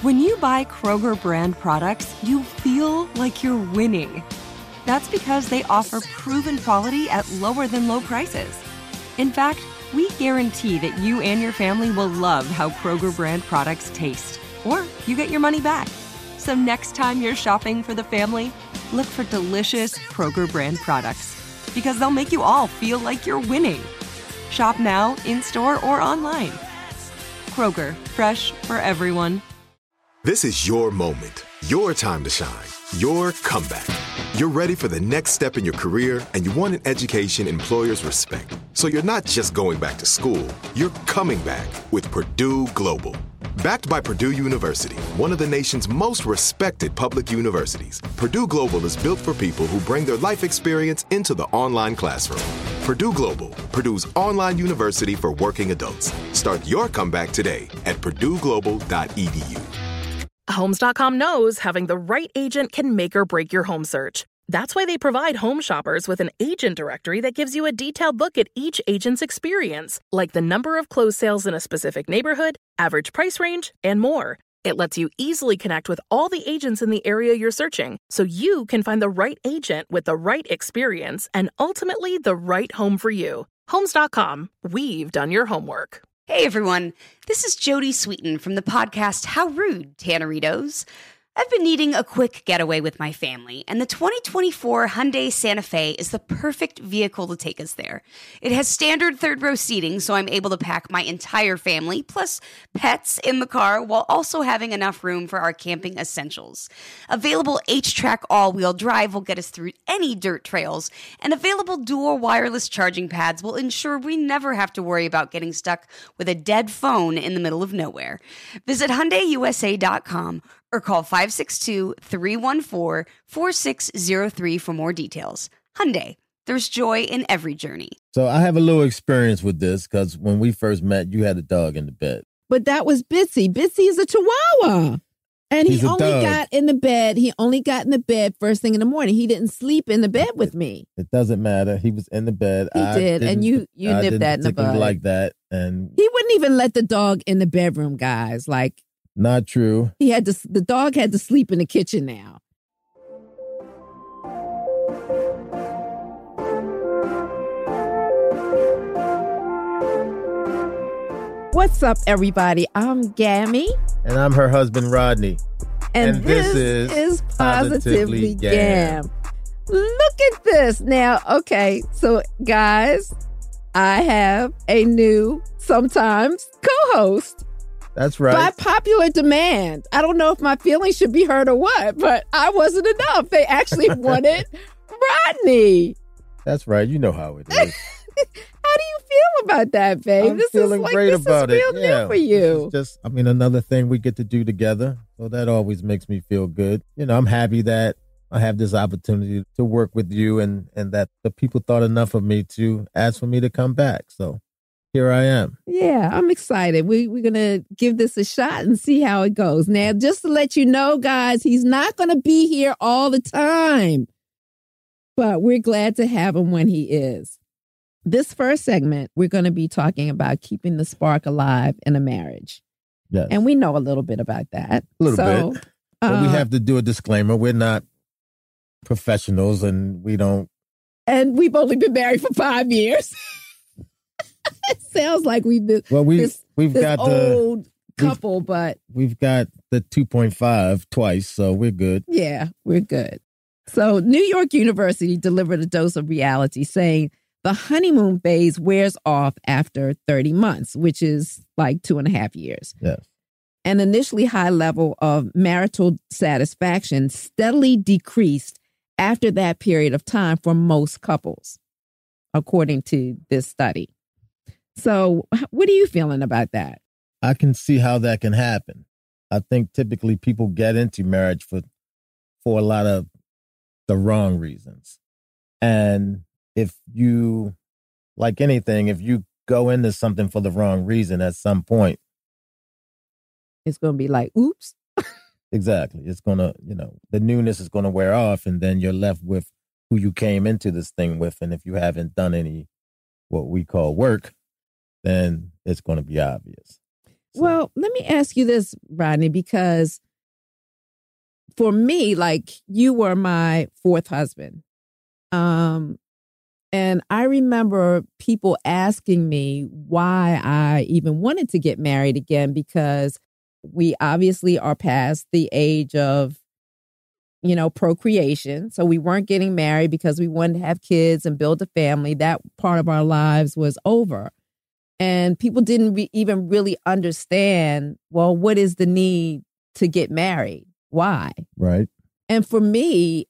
When you buy Kroger brand products, you feel like you're winning. That's because they offer proven quality at lower than low prices. In fact, we guarantee that you and your family will love how Kroger brand products taste, or you get your money back. So next time you're shopping for the family, look for delicious Kroger brand products, because they'll make you all feel like you're winning. Shop now, in-store, or online. Kroger, fresh for everyone. This is your moment, your time to shine, your comeback. You're ready for the next step in your career, and you want an education employers respect. So you're not just going back to school, you're coming back with Purdue Global. Backed by Purdue University, one of the nation's most respected public universities, Purdue Global is built for people who bring their life experience into the online classroom. Purdue Global, Purdue's online university for working adults. Start your comeback today at purdueglobal.edu. Homes.com knows having the right agent can make or break your home search. That's why they provide home shoppers with an agent directory that gives you a detailed look at each agent's experience, like the number of closed sales in a specific neighborhood, average price range, and more. It lets you easily connect with all the agents in the area you're searching, so you can find the right agent with the right experience and ultimately the right home for you. Homes.com. We've done your homework. Hey everyone, this is Jody Sweeten from the podcast How Rude, Tanneritos. I've been needing a quick getaway with my family, and the 2024 Hyundai Santa Fe is the perfect vehicle to take us there. It has standard third-row seating, so I'm able to pack my entire family, plus pets, in the car, while also having enough room for our camping essentials. Available H-Track all-wheel drive will get us through any dirt trails, and available dual wireless charging pads will ensure we never have to worry about getting stuck with a dead phone in the middle of nowhere. Visit HyundaiUSA.com or call 562-314-4603 for more details. Hyundai, there's joy in every journey. So I have a little experience with this because when we first met, you had a dog in the bed. But that was Bitsy. Bitsy is a Chihuahua. And He's he a only dog. got in the bed. He only got in the bed first thing in the morning. He didn't sleep in the bed with me. It doesn't matter. He was in the bed. He did, and you I nipped didn't that in the particularly bud. like that, and He wouldn't even let the dog in the bedroom, guys. Like, not true. he had to. The dog had to sleep in the kitchen now. What's up, everybody? I'm Gammy. And I'm her husband, Rodney. And this is Positively Gam. Look at this. Now, okay, so guys, I have a new, sometimes, co-host. That's right. By popular demand. I don't know if my feelings should be heard or what, but I wasn't enough. They actually wanted Rodney. That's right. You know how it is. How do you feel about that, babe? I'm This feeling is like, great this about is it. real new for you. This is just, another thing we get to do together. So that always makes me feel good. You know, I'm happy that I have this opportunity to work with you and that the people thought enough of me to ask for me to come back. So here I am. Yeah, I'm excited. We're going to give this a shot and see how it goes. Now, just to let you know, guys, he's not going to be here all the time, but we're glad to have him when he is. This first segment, we're going to be talking about keeping the spark alive in a marriage. Yes. And we know a little bit about that. A little bit. But we have to do a disclaimer. We're not professionals and we don't. And we've only been married for 5 years. It sounds like we've been we've got old couple, but we've got the 2.5 twice, so we're good. Yeah, we're good. So New York University delivered a dose of reality saying the honeymoon phase wears off after 30 months, which is like 2.5 years. Yes. An initially high level of marital satisfaction steadily decreased after that period of time for most couples, according to this study. So what are you feeling about that? I can see how that can happen. I think typically people get into marriage for a lot of the wrong reasons. And if you, like anything, if you go into something for the wrong reason at some point, it's going to be like, oops. Exactly. It's going to, the newness is going to wear off and then you're left with who you came into this thing with. And if you haven't done any, what we call work, then it's going to be obvious. So, Well, let me ask you this, Rodney, because for me, like, you were my fourth husband. And I remember people asking me why I even wanted to get married again, because we obviously are past the age of, procreation. So we weren't getting married because we wanted to have kids and build a family. That part of our lives was over. And people didn't even really understand, well, what is the need to get married? Why? right. And for me,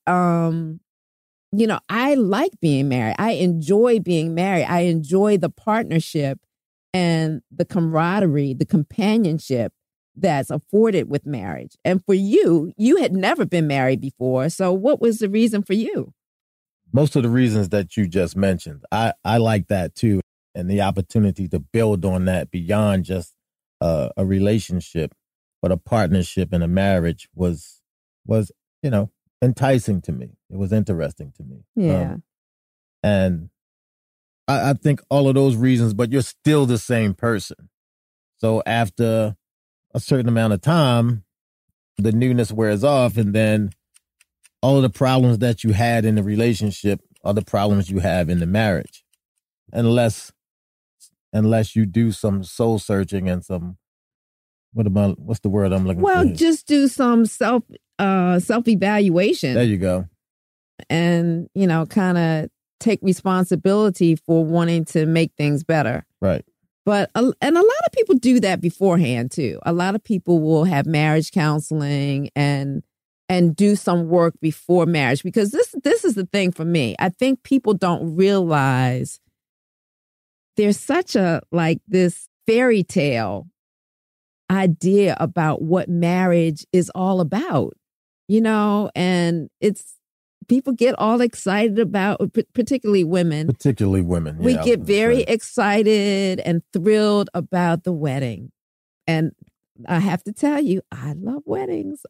I like being married. I enjoy being married. I enjoy the partnership and the camaraderie, the companionship that's afforded with marriage. And for you, you had never been married before. So what was the reason for you? Most of the reasons that you just mentioned, I like that too. And the opportunity to build on that beyond just a relationship, but a partnership and a marriage was, enticing to me. It was interesting to me. Yeah. And I think all of those reasons, but you're still the same person. So after a certain amount of time, the newness wears off, and then all of the problems that you had in the relationship are the problems you have in the marriage. Unless you do some soul searching and some, what's the word I'm looking for? Well, just do some self-evaluation. There you go. And, kind of take responsibility for wanting to make things better. Right. But, and a lot of people do that beforehand too. A lot of people will have marriage counseling and do some work before marriage, because this is the thing for me. I think people don't realize there's such this fairy tale idea about what marriage is all about, and people get all excited about, particularly women. We get very excited and thrilled about the wedding. And I have to tell you, I love weddings.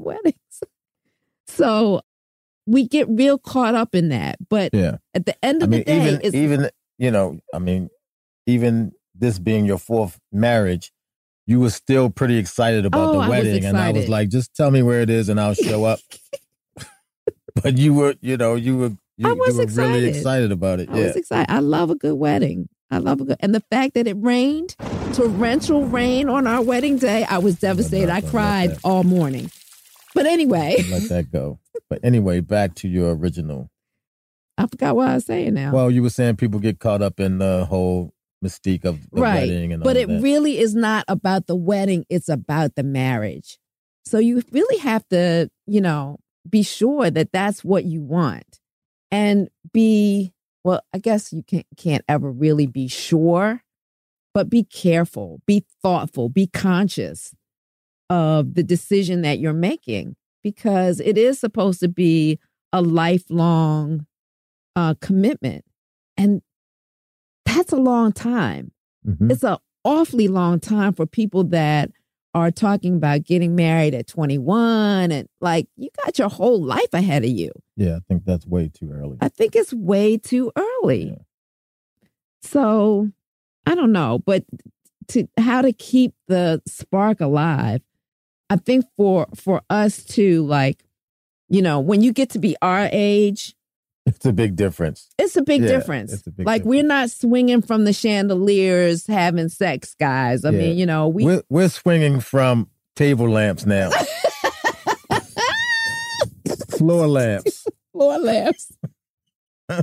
So we get real caught up in that. But at the end of the day, even this being your fourth marriage, you were still pretty excited about the wedding. And I was like, just tell me where it is and I'll show up. But you were really excited about it. I was excited. I love a good wedding. And the fact that it rained, torrential rain on our wedding day, I was devastated. I cried all morning. But anyway. Let that go. But anyway, back to your original. I forgot what I was saying now. Well, you were saying people get caught up in the whole mystique of the wedding and all but it that. Really is not about the wedding. It's about the marriage. So you really have to, be sure that that's what you want, and I guess you can't ever really be sure, but be careful, be thoughtful, be conscious of the decision that you're making, because it is supposed to be a lifelong commitment. And that's a long time. Mm-hmm. It's an awfully long time for people that are talking about getting married at 21, and you got your whole life ahead of you. Yeah, I think that's way too early. I think it's way too early. Yeah. So I don't know, but how to keep the spark alive. I think for us too, when you get to be our age, it's a big difference. It's a big difference. It's a big difference. We're not swinging from the chandeliers having sex, guys. I mean, we're swinging from table lamps now. Floor lamps. But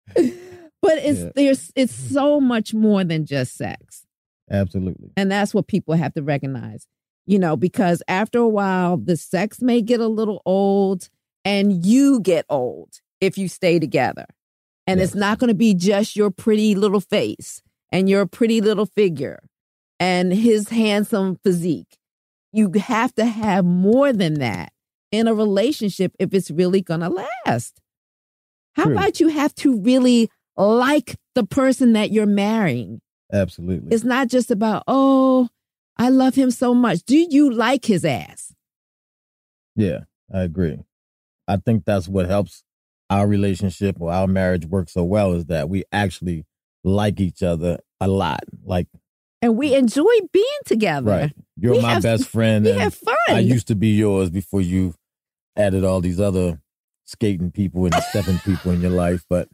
it's so much more than just sex. Absolutely. And that's what people have to recognize. Because after a while, the sex may get a little old, and you get old if you stay together. And It's not going to be just your pretty little face and your pretty little figure and his handsome physique. You have to have more than that in a relationship if it's really going to last. How about you have to really like the person that you're marrying? Absolutely. It's not just about, oh, I love him so much. Do you like his ass? Yeah, I agree. I think that's what helps our relationship or our marriage work so well, is that we actually like each other a lot. And we enjoy being together. Right. You're my best friend. We and have fun. I used to be yours before you added all these other skating people and stepping people in your life. But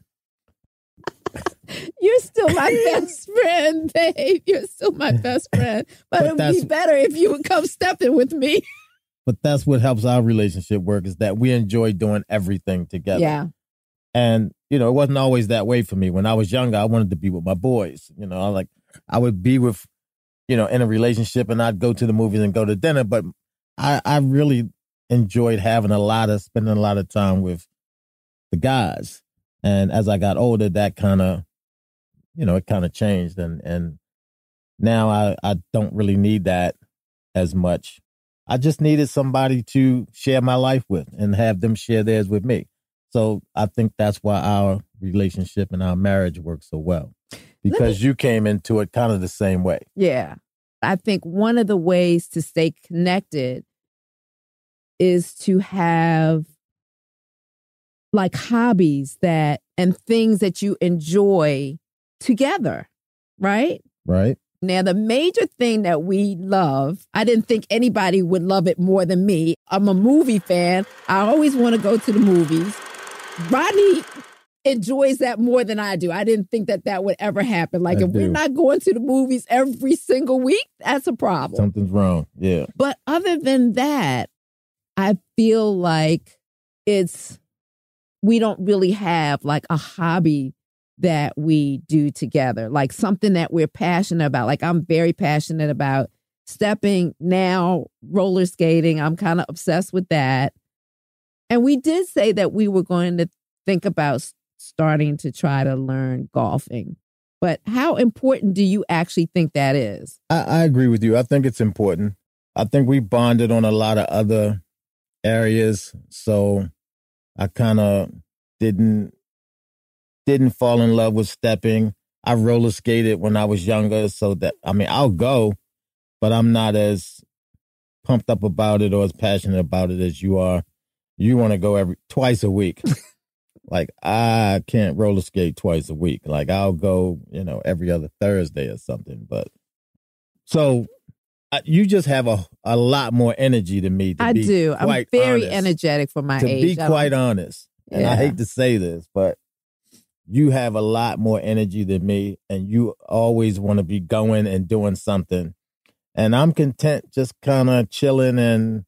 you're still my best friend, babe. You're still my best friend. But it would be better if you would come stepping with me. But that's what helps our relationship work, is that we enjoy doing everything together. Yeah. And, it wasn't always that way for me. When I was younger, I wanted to be with my boys. I would be with, in a relationship, and I'd go to the movies and go to dinner. But I really enjoyed spending a lot of time with the guys. And as I got older, that kind of, it kind of changed. And now I don't really need that as much. I just needed somebody to share my life with and have them share theirs with me. So I think that's why our relationship and our marriage works so well, because you came into it kind of the same way. Yeah. I think one of the ways to stay connected is to have like hobbies and things that you enjoy together, right? Right. Now, the major thing that we love, I didn't think anybody would love it more than me. I'm a movie fan. I always want to go to the movies. Rodney enjoys that more than I do. I didn't think that would ever happen. Like, if we're not going to the movies every single week, that's a problem. Something's wrong. Yeah. But other than that, I feel like we don't really have like a hobby that we do together, like something that we're passionate about. Like, I'm very passionate about stepping now, roller skating. I'm kind of obsessed with that. And we did say that we were going to think about starting to try to learn golfing. But how important do you actually think that is? I agree with you. I think it's important. I think we bonded on a lot of other areas. So I kind of didn't fall in love with stepping. I roller skated when I was younger. So I'll go, but I'm not as pumped up about it or as passionate about it as you are. You want to go twice a week. Like, I can't roller skate twice a week. Like, I'll go, every other Thursday or something. But so you just have a lot more energy than me. I do. I'm very energetic for my age. To be quite honest. And I hate to say this, but you have a lot more energy than me, and you always want to be going and doing something. And I'm content just kind of chilling and,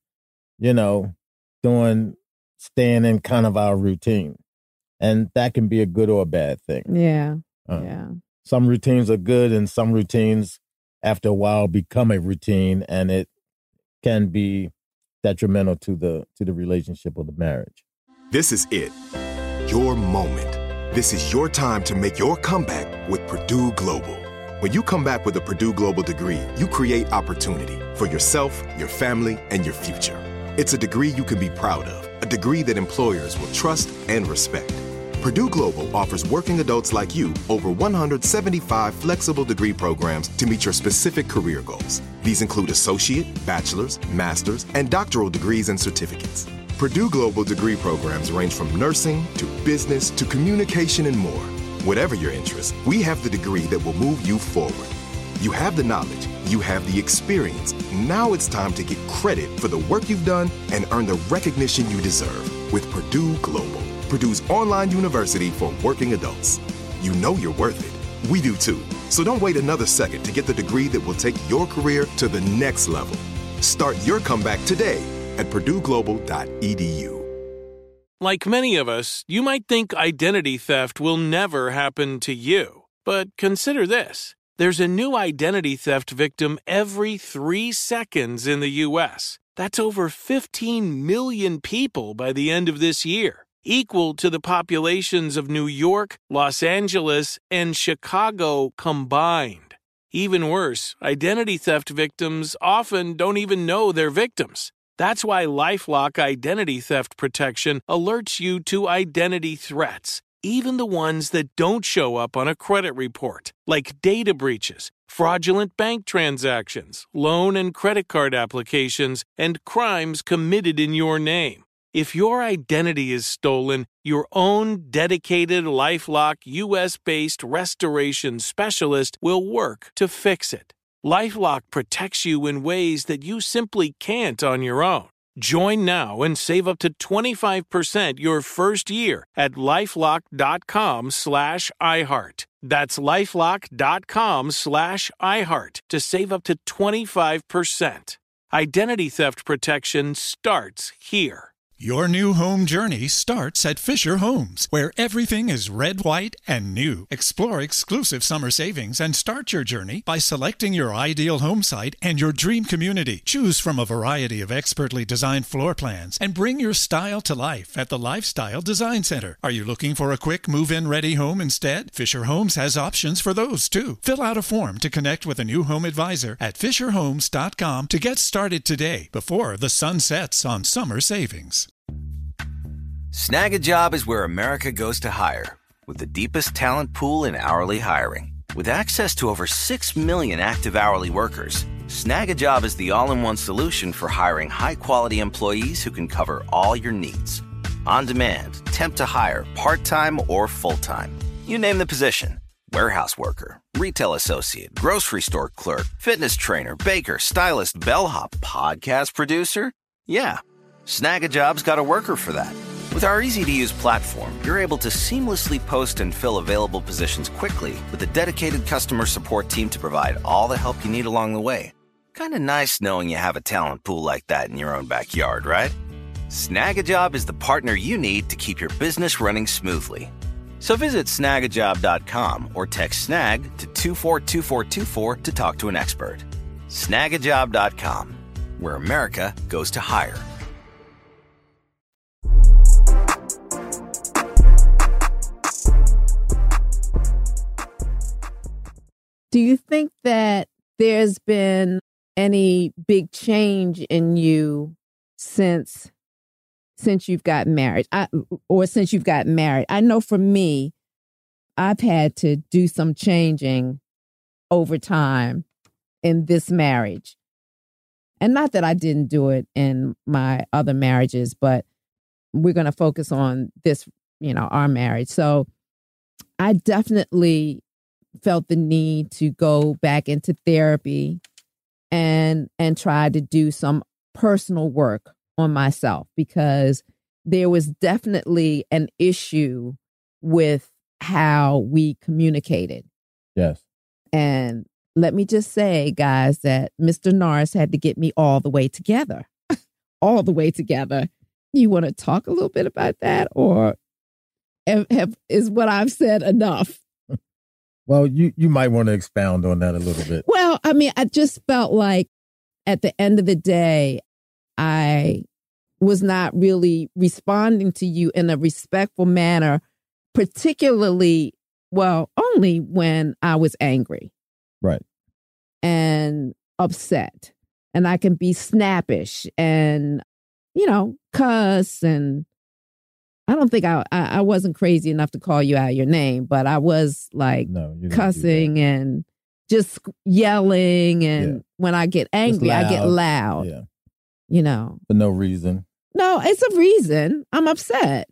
staying in kind of our routine. And that can be a good or a bad thing. Yeah. Yeah. Some routines are good, and some routines, after a while, become a routine, and it can be detrimental to the relationship or the marriage. This is it. Your moment. This is your time to make your comeback with Purdue Global. When you come back with a Purdue Global degree, you create opportunity for yourself, your family, and your future. It's a degree you can be proud of, a degree that employers will trust and respect. Purdue Global offers working adults like you over 175 flexible degree programs to meet your specific career goals. These include associate, bachelor's, master's, and doctoral degrees and certificates. Purdue Global degree programs range from nursing to business to communication and more. Whatever your interest, we have the degree that will move you forward. You have the knowledge, you have the experience. Now it's time to get credit for the work you've done and earn the recognition you deserve with Purdue Global, Purdue's online university for working adults. You know you're worth it. We do too. So don't wait another second to get the degree that will take your career to the next level. Start your comeback today at purdueglobal.edu. Like many of us, you might think identity theft will never happen to you. But consider this. There's a new identity theft victim every 3 seconds in the U.S. That's over 15 million people by the end of this year, equal to the populations of New York, Los Angeles, and Chicago combined. Even worse, identity theft victims often don't even know they're victims. That's why LifeLock Identity Theft Protection alerts you to identity threats, even the ones that don't show up on a credit report, like data breaches, fraudulent bank transactions, loan and credit card applications, and crimes committed in your name. If your identity is stolen, your own dedicated LifeLock U.S.-based restoration specialist will work to fix it. LifeLock protects you in ways that you simply can't on your own. Join now and save up to 25% your first year at LifeLock.com/iHeart. That's LifeLock.com/iHeart to save up to 25%. Identity theft protection starts here. Your new home journey starts at Fisher Homes, where everything is red, white, and new. Explore exclusive summer savings and start your journey by selecting your ideal home site and your dream community. Choose from a variety of expertly designed floor plans and bring your style to life at the Lifestyle Design Center. Are you looking for a quick move-in ready home instead? Fisher Homes has options for those too. Fill out a form to connect with a new home advisor at FisherHomes.com to get started today before the sun sets on summer savings. Snag a Job is where America goes to hire, with the deepest talent pool in hourly hiring. With access to over 6 million active hourly workers, Snag a Job is the all-in-one solution for hiring high-quality employees who can cover all your needs. On demand, temp to hire, part-time or full-time. You name the position. Warehouse worker, retail associate, grocery store clerk, fitness trainer, baker, stylist, bellhop, podcast producer. Yeah, Snag a Job's got a worker for that. With our easy-to-use platform, you're able to seamlessly post and fill available positions quickly with a dedicated customer support team to provide all the help you need along the way. Kind of nice knowing you have a talent pool like that in your own backyard, right? Snag a Job is the partner you need to keep your business running smoothly. So visit snagajob.com or text snag to 242424 to talk to an expert. Snagajob.com, where America goes to hire. Do you think that there's been any big change in you since you've gotten married, since you've gotten married? I know for me, I've had to do some changing over time in this marriage. And not that I didn't do it in my other marriages, but we're going to focus on this, our marriage. So I definitely felt the need to go back into therapy and try to do some personal work on myself, because there was definitely an issue with how we communicated. Yes. And let me just say, guys, that Mr. Norris had to get me all the way together. All the way together. You want to talk a little bit about that, or is what I've said enough? Well, you might want to expound on that a little bit. Well, I mean, I just felt like at the end of the day, I was not really responding to you in a respectful manner, particularly, only when I was angry. Right. And upset. And I can be snappish and, cuss. And I don't think I wasn't crazy enough to call you out your name, but I was like cussing and just yelling. And when I get angry, I get loud. Yeah. For no reason. No, it's a reason. I'm upset.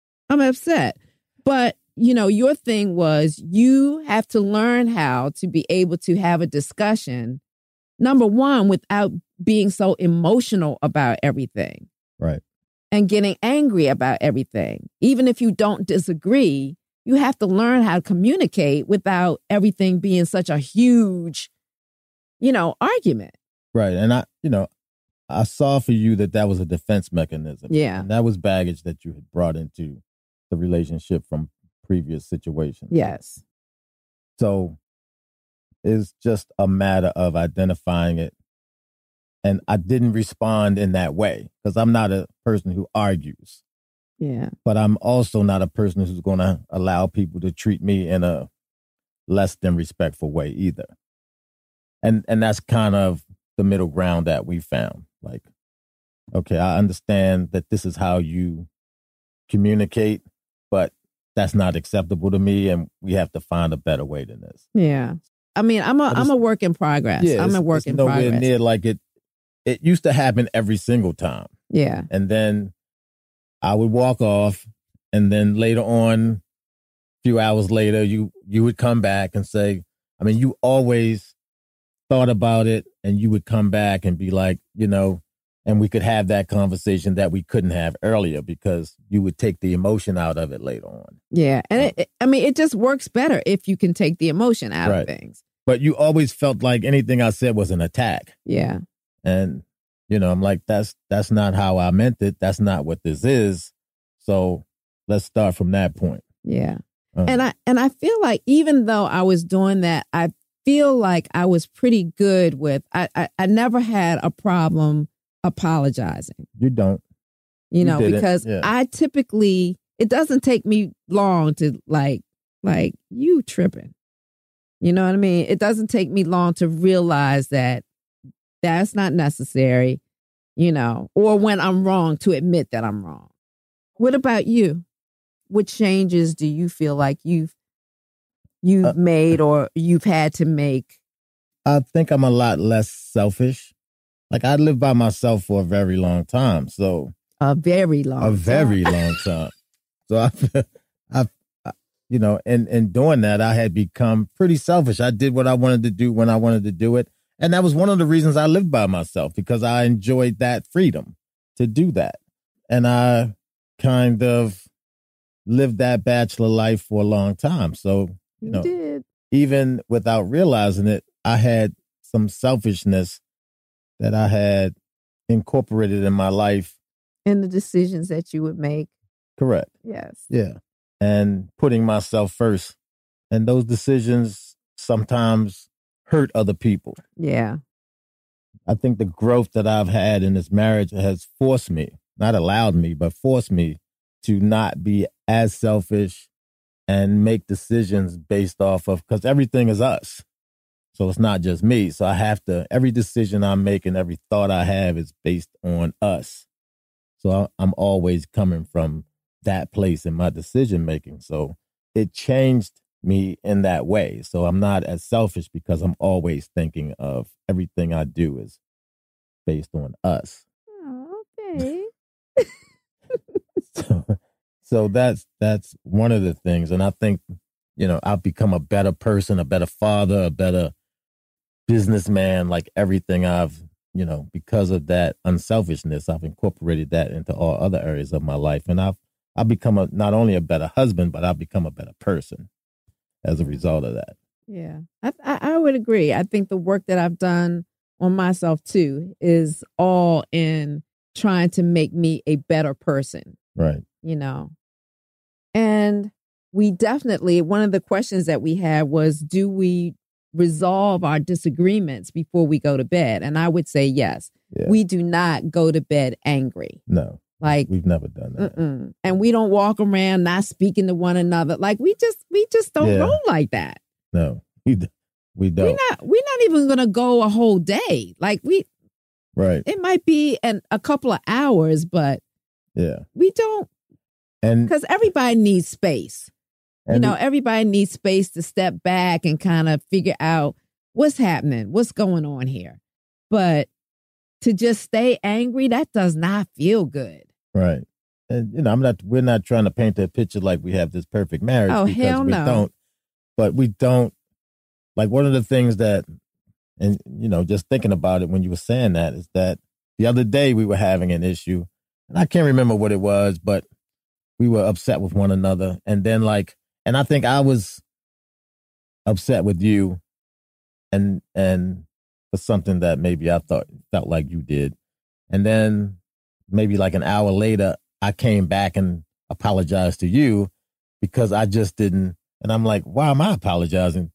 But, your thing was you have to learn how to be able to have a discussion, number one, without being so emotional about everything. Right. And getting angry about everything. Even if you don't disagree, you have to learn how to communicate without everything being such a huge, argument. Right. And I saw for you that was a defense mechanism. Yeah. And that was baggage that you had brought into the relationship from previous situations. Yes. So it's just a matter of identifying it. And I didn't respond in that way because I'm not a person who argues. Yeah. But I'm also not a person who's going to allow people to treat me in a less than respectful way either. And that's kind of the middle ground that we found. Like, okay, I understand that this is how you communicate, but that's not acceptable to me, and we have to find a better way than this. Yeah. I mean, I'm a work in progress. Yeah, I'm a work in progress. Nowhere near like it used to happen every single time. Yeah. And then I would walk off, and then later on, a few hours later, you would come back and say, I mean, you always thought about it and you would come back and be like, and we could have that conversation that we couldn't have earlier because you would take the emotion out of it later on. Yeah. And it just works better if you can take the emotion out of things. But you always felt like anything I said was an attack. Yeah. And, I'm like, that's not how I meant it. That's not what this is. So let's start from that point. Yeah. And I feel like even though I was doing that, I feel like I was pretty good with, I never had a problem apologizing. You don't. Because I typically, it doesn't take me long to like you tripping. You know what I mean? It doesn't take me long to realize that that's not necessary, or when I'm wrong to admit that I'm wrong. What about you? What changes do you feel like you've made or you've had to make? I think I'm a lot less selfish. Like I lived by myself for a very long time. So a very long time. So in doing that, I had become pretty selfish. I did what I wanted to do when I wanted to do it. And that was one of the reasons I lived by myself, because I enjoyed that freedom to do that. And I kind of lived that bachelor life for a long time. So, you did. Even without realizing it, I had some selfishness that I had incorporated in my life. In the decisions that you would make. Correct. Yes. Yeah. And putting myself first. And those decisions sometimes hurt other people. Yeah. I think the growth that I've had in this marriage has forced me, not allowed me, but forced me to not be as selfish and make decisions based off of, because everything is us. So it's not just me. So I have to, every decision I make and every thought I have is based on us. So I'm always coming from that place in my decision making. So it changed me in that way. So I'm not as selfish because I'm always thinking of everything I do is based on us. Oh, okay. So that's one of the things. And I think, I've become a better person, a better father, a better businessman, like everything I've, because of that unselfishness, I've incorporated that into all other areas of my life. And I've become not only a better husband, but I've become a better person as a result of that. Yeah, I would agree. I think the work that I've done on myself too is all in trying to make me a better person. Right. And we definitely, one of the questions that we had was, do we resolve our disagreements before we go to bed? And I would say yes. Yeah. We do not go to bed angry. No. Like we've never done that. And we don't walk around not speaking to one another. Like we just don't roll like that. No, we don't. We're not even going to go a whole day. Like right. It might be a couple of hours, but yeah, we don't. And because everybody needs space. Everybody needs space to step back and kind of figure out what's happening, what's going on here. But to just stay angry, that does not feel good. Right. And, we're not trying to paint a picture like we have this perfect marriage. Oh, because hell no. We don't. But we don't, like one of the things that, and, just thinking about it when you were saying that, is that the other day we were having an issue, and I can't remember what it was, but we were upset with one another. And then and I think I was upset with you and for something that maybe I felt like you did. And then maybe like an hour later, I came back and apologized to you because I just didn't. And I'm like, why am I apologizing?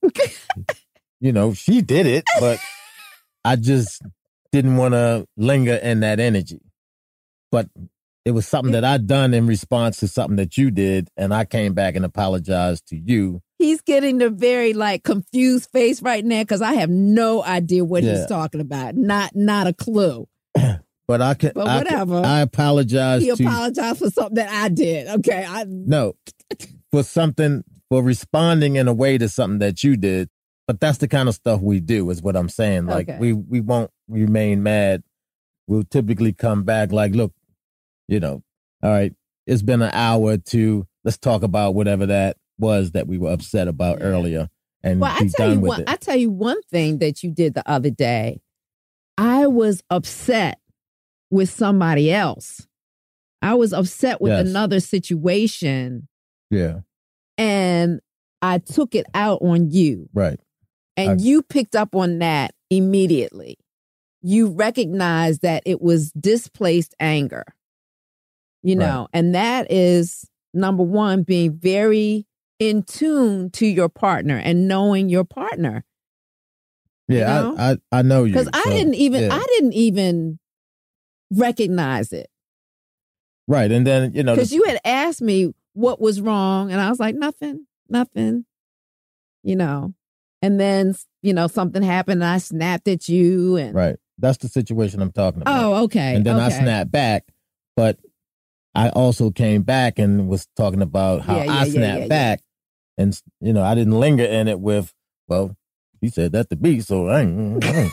She did it, but I just didn't want to linger in that energy. But it was something that I'd done in response to something that you did, and I came back and apologized to you. He's getting the very confused face right now because I have no idea what he's talking about. Not a clue. But whatever. I apologize. He apologized for something that I did. Okay. No, for responding in a way to something that you did. But that's the kind of stuff we do, is what I'm saying. Like we won't remain mad. We'll typically come back like, look, all right, it's been an hour or two. Let's talk about whatever that was that we were upset about earlier. and Well, be done with it. I tell you one thing that you did the other day. I was upset with somebody else. I was upset with another situation. Yeah. And I took it out on you. Right. And you picked up on that immediately. You recognized that it was displaced anger. You know, and that is number one, being very in tune to your partner and knowing your partner. Yeah, you know? I know you. Because I didn't even recognize it. Right. And then, you know, because you had asked me what was wrong, and I was like, nothing, you know. And then, you know, something happened and I snapped at you. And right. That's the situation I'm talking about. Oh, okay. And then I snapped back, but I also came back and was talking about how I snapped back. And, you know, I didn't linger in it with, well, he said that to be, so I ain't.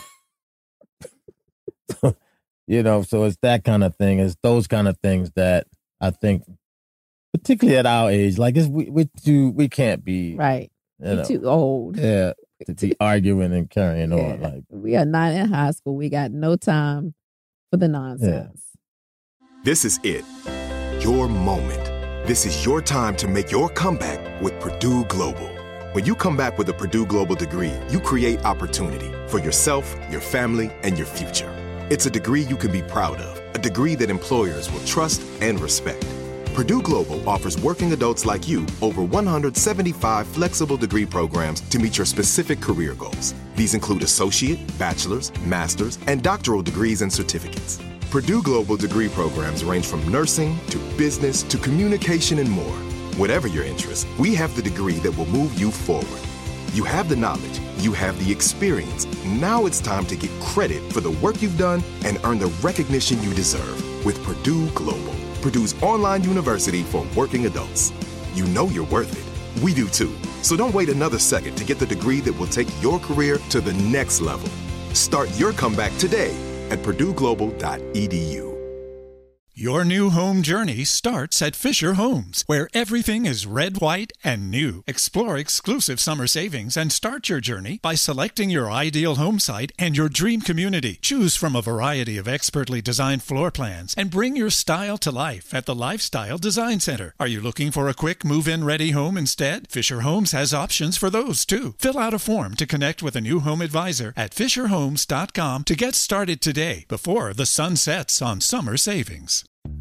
You know, so it's that kind of thing. It's those kind of things that I think, particularly at our age, like we can't be. Right. We're too old. Yeah. To be arguing and carrying on. Like, we are not in high school. We got no time for the nonsense. This is it. Your moment. This is your time to make your comeback with Purdue Global. When you come back with a Purdue Global degree, you create opportunity for yourself, your family, and your future. It's a degree you can be proud of, a degree that employers will trust and respect. Purdue Global offers working adults like you over 175 flexible degree programs to meet your specific career goals. These include associate, bachelor's, master's, and doctoral degrees and certificates. Purdue Global degree programs range from nursing to business to communication and more. Whatever your interest, we have the degree that will move you forward. You have the knowledge, you have the experience. Now it's time to get credit for the work you've done and earn the recognition you deserve with Purdue Global, Purdue's online university for working adults. You know you're worth it. We do too. So don't wait another second to get the degree that will take your career to the next level. Start your comeback today at purdueglobal.edu. Your new home journey starts at Fisher Homes, where everything is red, white, and new. Explore exclusive summer savings and start your journey by selecting your ideal home site and your dream community. Choose from a variety of expertly designed floor plans and bring your style to life at the Lifestyle Design Center. Are you looking for a quick move-in ready home instead? Fisher Homes has options for those too. Fill out a form to connect with a new home advisor at fisherhomes.com to get started today before the sun sets on summer savings.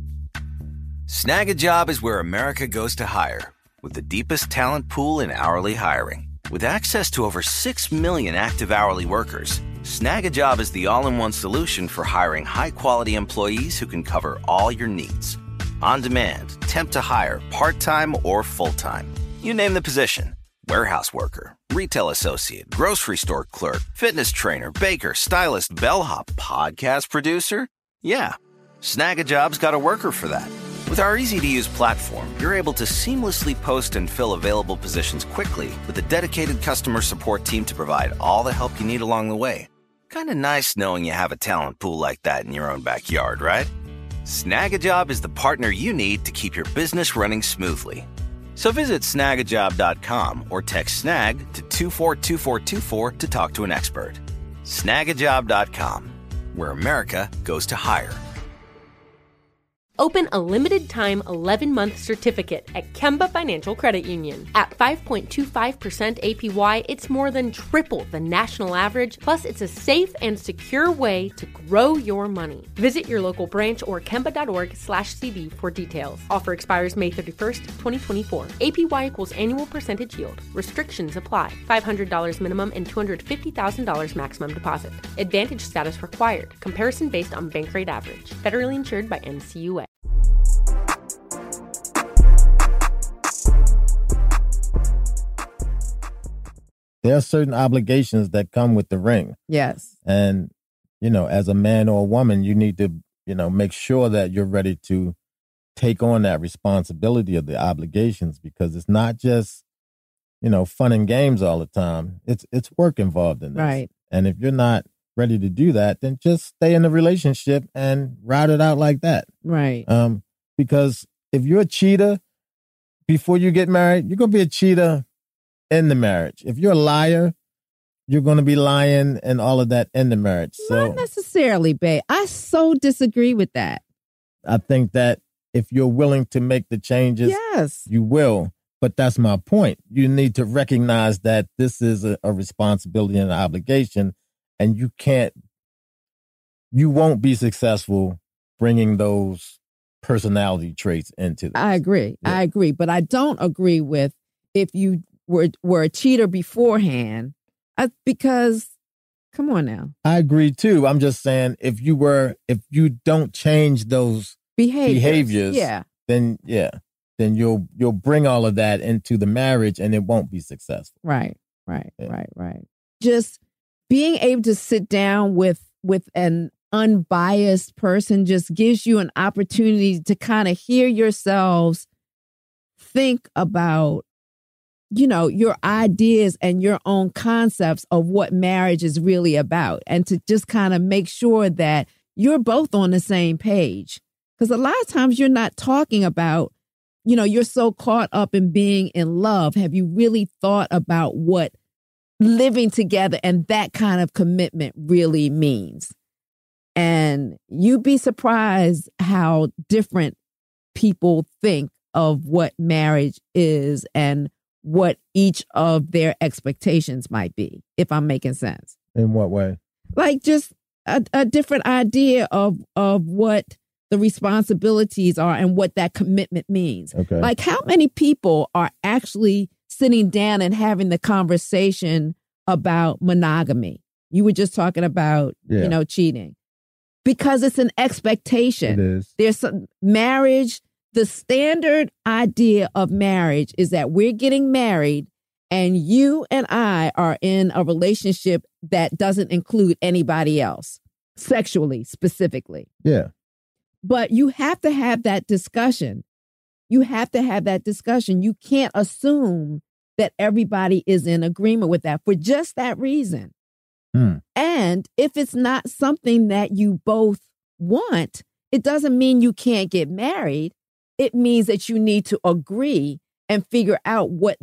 Snag a Job is where America goes to hire, with the deepest talent pool in hourly hiring. With access to over 6 million active hourly workers, Snag a Job is the all-in-one solution for hiring high-quality employees who can cover all your needs. On demand, temp to hire, part-time or full-time. You name the position. Warehouse worker, retail associate, grocery store clerk, fitness trainer, baker, stylist, bellhop, podcast producer. Yeah, Snag a Job's got a worker for that. With our easy-to-use platform, you're able to seamlessly post and fill available positions quickly with a dedicated customer support team to provide all the help you need along the way. Kind of nice knowing you have a talent pool like that in your own backyard, right? Snag-a-Job is the partner you need to keep your business running smoothly. So visit snagajob.com or text snag to 242424 to talk to an expert. Snagajob.com, where America goes to hire. Open a limited-time 11-month certificate at Kemba Financial Credit Union. At 5.25% APY, it's more than triple the national average, plus it's a safe and secure way to grow your money. Visit your local branch or kemba.org/cb for details. Offer expires May 31st, 2024. APY equals annual percentage yield. Restrictions apply. $500 minimum and $250,000 maximum deposit. Advantage status required. Comparison based on bank rate average. Federally insured by NCUA. There are certain obligations that come with the ring. Yes. And, you know, as a man or a woman, you need to, you know, make sure that you're ready to take on that responsibility of the obligations, because it's not just, you know, fun and games all the time. It's work involved in this. Right. And if you're not ready to do that, then just stay in the relationship and ride it out like that. Right. Because if you're a cheater before you get married, you're going to be a cheater in the marriage. If you're a liar, you're going to be lying and all of that in the marriage. So not necessarily, babe. I so disagree with that. I think that if you're willing to make the changes, yes, you will. But that's my point. You need to recognize that this is a responsibility and an obligation, and you won't be successful bringing those personality traits into this. I agree. Yeah. I agree. But I don't agree with if you were a cheater beforehand, because come on now. I agree too. I'm just saying if you don't change those behaviors, then you'll bring all of that into the marriage and it won't be successful. Right. Just being able to sit down with an unbiased person just gives you an opportunity to kind of hear yourselves think about, your ideas and your own concepts of what marriage is really about, and to just kind of make sure that you're both on the same page. Because a lot of times you're not talking about, you're so caught up in being in love. Have you really thought about what living together and that kind of commitment really means? And you'd be surprised how different people think of what marriage is and what each of their expectations might be, if I'm making sense. In what way? Like just a different idea of what the responsibilities are and what that commitment means. Okay. Like how many people are actually sitting down and having the conversation about monogamy? You were just talking about, cheating. Because it's an expectation. It is. There's some marriage. The standard idea of marriage is that we're getting married and you and I are in a relationship that doesn't include anybody else, sexually, specifically. Yeah. But you have to have that discussion. You can't assume that everybody is in agreement with that for just that reason. And if it's not something that you both want, it doesn't mean you can't get married. It means that you need to agree and figure out what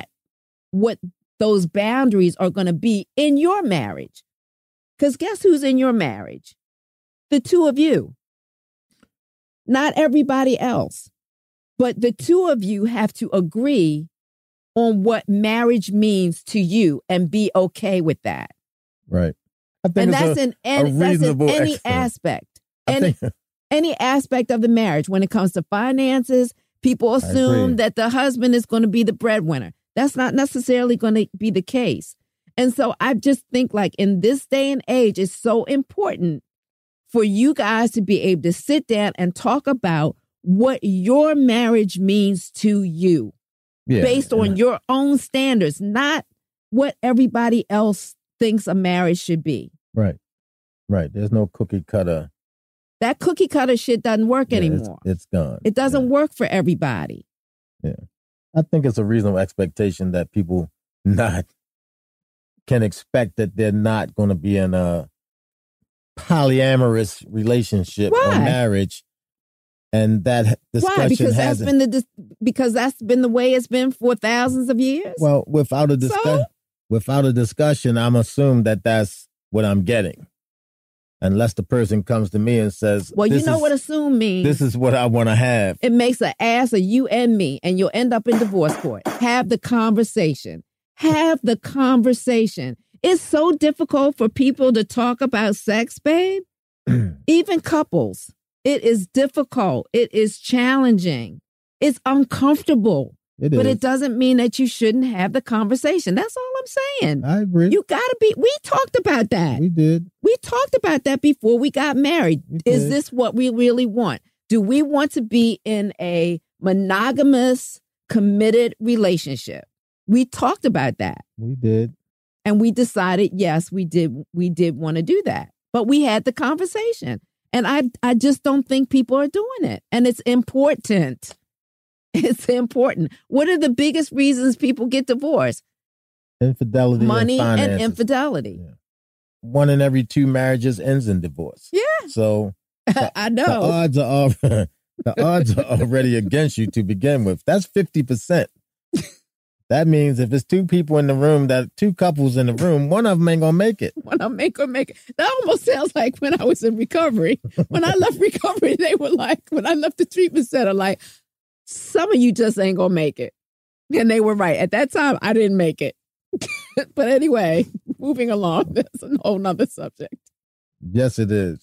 those boundaries are going to be in your marriage. Because guess who's in your marriage? The two of you. Not everybody else. But the two of you have to agree on what marriage means to you and be okay with that. Right. I think and that's in any aspect. Any aspect of the marriage. When it comes to finances, people assume that the husband is going to be the breadwinner. That's not necessarily going to be the case. And so I just think like in this day and age, it's so important for you guys to be able to sit down and talk about what your marriage means to you based on your own standards, not what everybody else thinks a marriage should be. Right. There's no cookie cutter. That cookie cutter shit doesn't work anymore. It's gone. It doesn't work for everybody. Yeah. I think it's a reasonable expectation that people can expect that they're not going to be in a polyamorous relationship or marriage. And that discussion because that's been the way it's been for thousands of years. Well, without a discussion, I'm assuming that that's what I'm getting. Unless the person comes to me and says, well, you know what assume means. This is what I want to have. It makes an ass of you and me, and you'll end up in divorce court. Have the conversation. It's so difficult for people to talk about sex, babe. Even couples. It is difficult. It is challenging. It's uncomfortable. But it doesn't mean that you shouldn't have the conversation. That's all I'm saying. I agree. You gotta be. We talked about that. We did. We talked about that before we got married. Is this what we really want? Do we want to be in a monogamous, committed relationship? We talked about that. We did. And we decided, yes, we did want to do that. But we had the conversation. And I just don't think people are doing it. And it's important. It's important. What are the biggest reasons people get divorced? Infidelity, money, and infidelity. Yeah. 1 in every 2 marriages ends in divorce. Yeah. So I know the odds are already against you to begin with. That's 50%. That means if it's two people in the room, two couples in the room, one of them ain't gonna make it. One of them ain't gonna make it. That almost sounds like when I was in recovery. When I left recovery, they were like, when I left the treatment center, like, some of you just ain't gonna make it. And they were right. At that time, I didn't make it. But anyway, moving along, that's a whole nother subject. Yes, it is.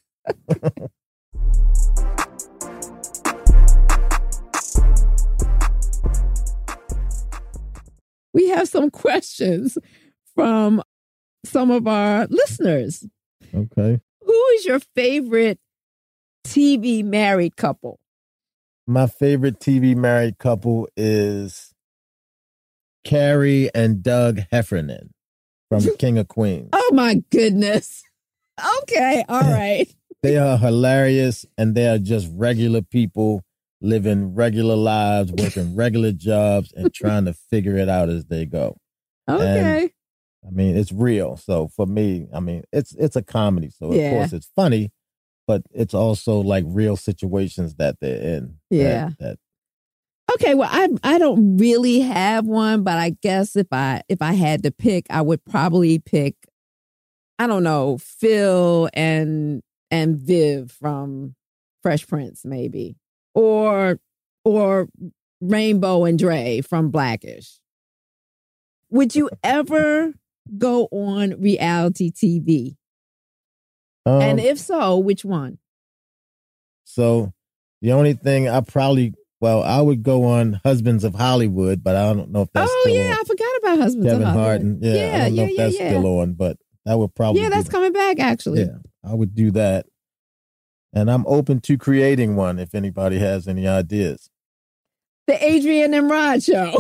We have some questions from some of our listeners. Okay. Who is your favorite TV married couple? My favorite TV married couple is Carrie and Doug Heffernan from King of Queens. Oh, my goodness. Okay. All right. They are hilarious, and they are just regular people living regular lives, working regular jobs, and trying to figure it out as they go. Okay. And, I mean, it's real. So for me, I mean, it's a comedy. So of course it's funny, but it's also like real situations that they're in. Yeah. That Okay, well, I don't really have one, but I guess if I had to pick, I would probably pick, I don't know, Phil and Viv from Fresh Prince, maybe, or Rainbow and Dre from Blackish. Would you ever go on reality TV? And if so, which one? So the only thing I would go on Husbands of Hollywood, but I don't know if that's still on. I forgot about Husbands Kevin of Hollywood. Harden. I don't know if that's still on, but that would probably that's coming back, actually. Yeah, I would do that. And I'm open to creating one if anybody has any ideas. The Adrian and Rod Show.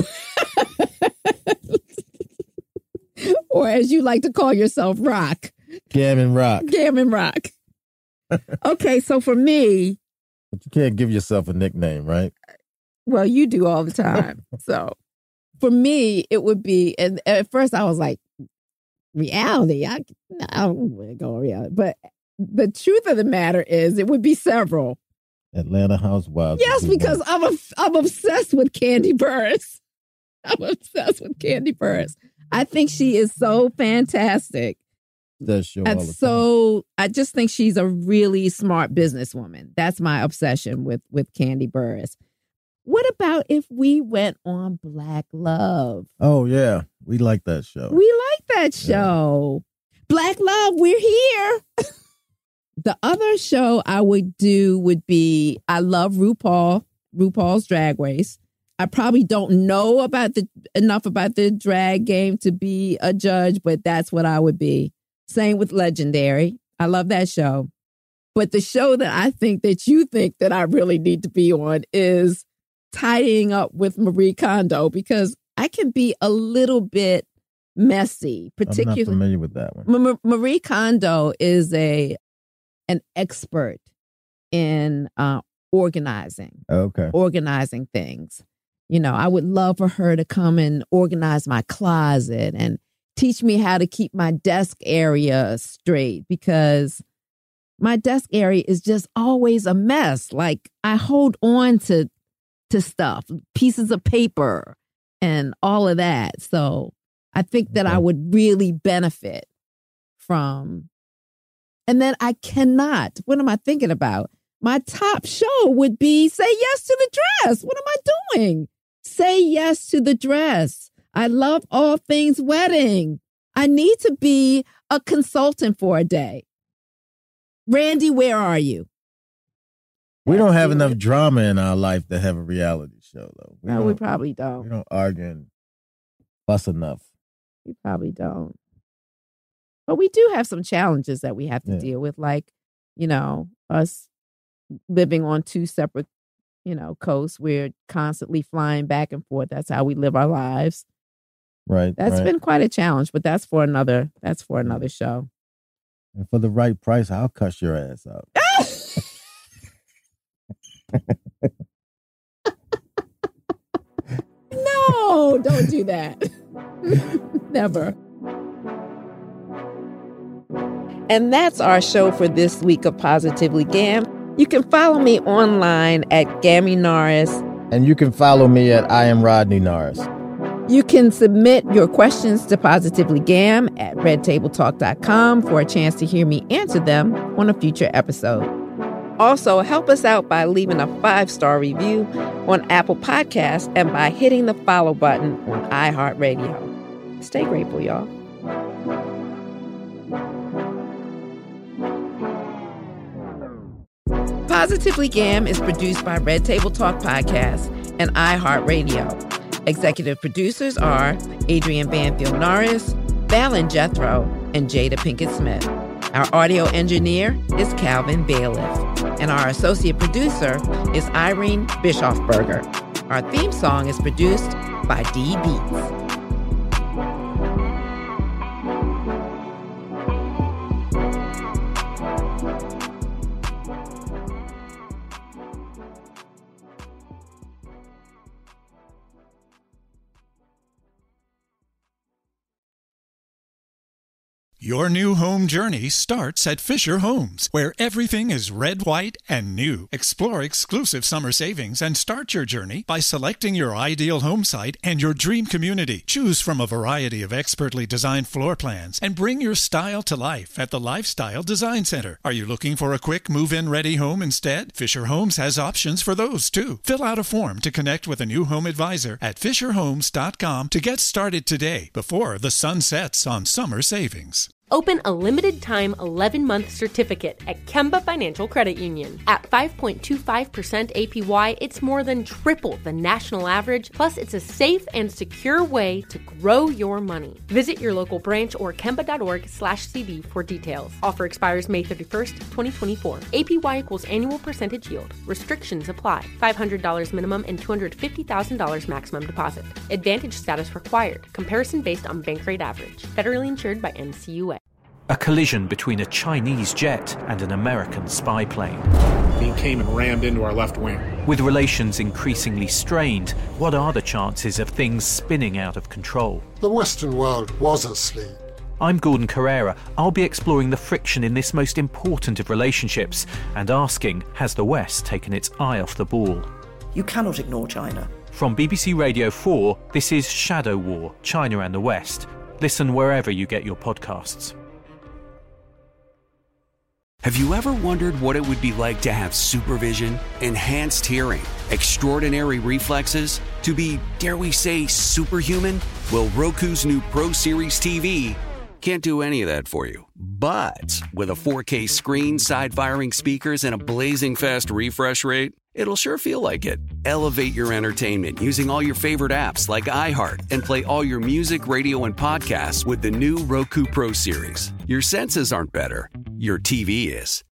Or as you like to call yourself, Rock. Gammon Rock. Gammon Rock. Okay, so for me... But you can't give yourself a nickname, right? Well, you do all the time. So for me, it would be... And at first I was like, reality? I don't want to go reality. But the truth of the matter is it would be several. Atlanta Housewives. Yes, because I'm obsessed with Candy Burris. I'm obsessed with Candy Burris. I think she is so fantastic. Does show all the time. I just think she's a really smart businesswoman. That's my obsession with Candy Burris. What about if we went on Black Love? Oh, yeah. We like that show. We like that show. Yeah. Black Love, we're here. The other show I would do would be, I love RuPaul's Drag Race. I probably don't know enough about the drag game to be a judge, but that's what I would be. Same with Legendary. I love that show. But the show that I think that you think that I really need to be on is Tidying Up with Marie Kondo, because I can be a little bit messy. Particularly, I'm not familiar with that one. Marie Kondo is an expert in organizing. Okay. Organizing things. You know, I would love for her to come and organize my closet and teach me how to keep my desk area straight, because my desk area is just always a mess. Like, I hold on to stuff, pieces of paper and all of that. So I think that I would really benefit from. And then what am I thinking about? My top show would be Say Yes to the Dress. What am I doing? Say Yes to the Dress. I love all things wedding. I need to be a consultant for a day. Randy, where are you? We don't have enough drama in our life to have a reality show, though. We probably don't. We don't argue and fuss enough. We probably don't. But we do have some challenges that we have to deal with, like, you know, us living on two separate, you know, coasts. We're constantly flying back and forth. That's how we live our lives. Right. That's been quite a challenge, but that's for another show. And for the right price, I'll cuss your ass out. No, don't do that. Never. And that's our show for this week of Positively Gam. You can follow me online at Gammy Norris. And you can follow me at I Am Rodney Norris. You can submit your questions to PositivelyGam at redtabletalk.com for a chance to hear me answer them on a future episode. Also, help us out by leaving a 5-star review on Apple Podcasts and by hitting the follow button on iHeartRadio. Stay grateful, y'all. Positively Gam is produced by Red Table Talk Podcast and iHeartRadio. Executive producers are Adrian Banfield Norris, Fallon Jethro, and Jada Pinkett Smith. Our audio engineer is Calvin Bailiff, and our associate producer is Irene Bischofberger. Our theme song is produced by D Beats. Your new home journey starts at Fisher Homes, where everything is red, white, and new. Explore exclusive summer savings and start your journey by selecting your ideal home site and your dream community. Choose from a variety of expertly designed floor plans and bring your style to life at the Lifestyle Design Center. Are you looking for a quick move-in ready home instead? Fisher Homes has options for those too. Fill out a form to connect with a new home advisor at fisherhomes.com to get started today before the sun sets on summer savings. Open a limited-time 11-month certificate at Kemba Financial Credit Union. At 5.25% APY, it's more than triple the national average, plus it's a safe and secure way to grow your money. Visit your local branch or kemba.org/CD for details. Offer expires May 31st, 2024. APY equals annual percentage yield. Restrictions apply. $500 minimum and $250,000 maximum deposit. Advantage status required. Comparison based on bank rate average. Federally insured by NCUA. A collision between a Chinese jet and an American spy plane. He came and rammed into our left wing. With relations increasingly strained, what are the chances of things spinning out of control? The Western world was asleep. I'm Gordon Carrera. I'll be exploring the friction in this most important of relationships and asking, has the West taken its eye off the ball? You cannot ignore China. From BBC Radio 4, this is Shadow War, China and the West. Listen wherever you get your podcasts. Have you ever wondered what it would be like to have supervision, enhanced hearing, extraordinary reflexes, to be, dare we say, superhuman? Well, Roku's new Pro Series TV can't do any of that for you. But with a 4K screen, side-firing speakers, and a blazing fast refresh rate, it'll sure feel like it. Elevate your entertainment using all your favorite apps like iHeart and play all your music, radio, and podcasts with the new Roku Pro Series. Your senses aren't better. Your TV is.